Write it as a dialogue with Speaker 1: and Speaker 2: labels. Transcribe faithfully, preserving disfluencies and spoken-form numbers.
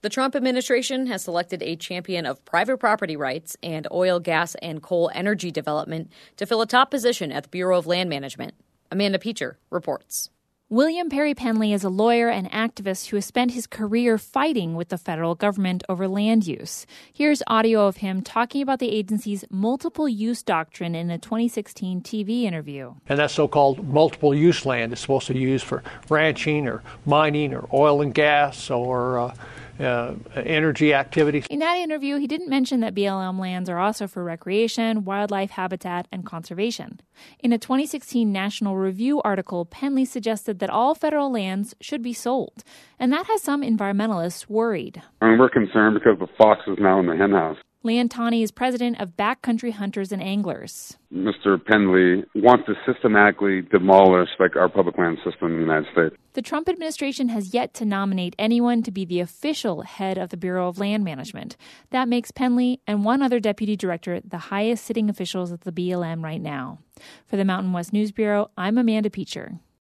Speaker 1: The Trump administration has selected a champion of private property rights and oil, gas, and coal energy development to fill a top position at the Bureau of Land Management. Amanda Peacher reports.
Speaker 2: William Perry Penley is a lawyer and activist who has spent his career fighting with the federal government over land use. Here's audio of him talking about the agency's multiple use doctrine in a twenty sixteen T V interview.
Speaker 3: And that so-called multiple use land is supposed to be used for ranching or mining or oil and gas or uh, uh, energy activities.
Speaker 2: In that interview, he didn't mention that B L M lands are also for recreation, wildlife habitat, and conservation. In a twenty sixteen National Review article, Penley suggested that all federal lands should be sold, and that has some environmentalists worried.
Speaker 4: I mean, we're concerned because the fox is now in the henhouse.
Speaker 2: Leon Tawney is president of Backcountry Hunters and Anglers.
Speaker 4: Mister Penley wants to systematically demolish like our public land system in the United States.
Speaker 2: The Trump administration has yet to nominate anyone to be the official head of the Bureau of Land Management. That makes Penley and one other deputy director the highest sitting officials at the B L M right now. For the Mountain West News Bureau, I'm Amanda Peacher.